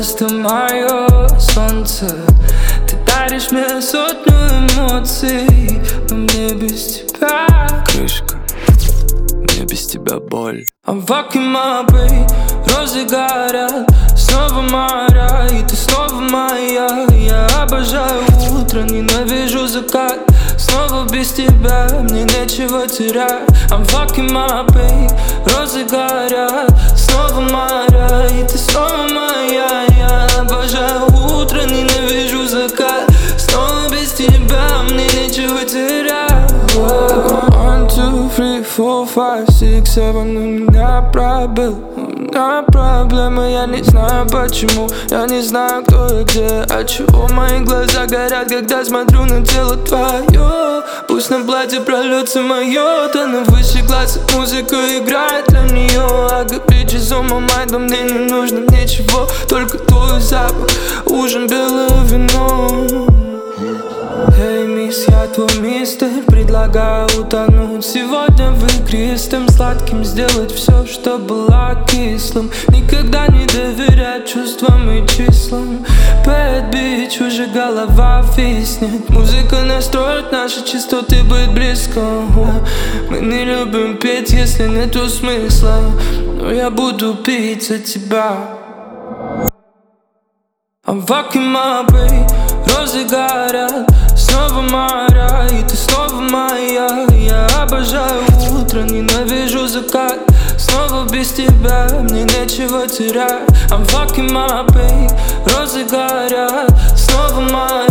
просто мое солнце. Ты даришь мне сотню эмоций, но мне без тебя крышка, мне без тебя боль. I'm fucking my babe, розы горят, снова моря, и ты снова моя. Я обожаю утро, ненавижу закат. Снова без тебя, мне нечего терять. I'm fucking my babe, розы горят, снова моря, и ты снова моя. Я обожаю утро, ненавижу закат. Снова без тебя, мне нечего терять. 1, 2, 3, 4, 5, 6, 7, у меня пробел. У меня проблема, я не знаю почему. Я не знаю, кто и где. Отчего мои глаза горят, когда смотрю на тело твое. Пусть на платье прольется мое, то на выше класса музыка играет для нее. I got bitches on my mind, но мне не нужно ничего, только твой запах, ужин, белое вино. Эй, мисс, я твой мистер, предлагаю утонуть сегодня в игристом сладким, сделать все, что было кислым. Никогда не доверять чувствам и числам. Bad bitch, уже голова виснет. Музыка настроит наши частоты быть близко. Мы не любим петь, если нету смысла, но я буду пить за тебя. I'm fucking my babe, розы горят, снова моря, и ты снова моя. Я обожаю утро, ненавижу закат. Снова без тебя, мне нечего терять. I'm fucking my babe, розы горят, снова моя.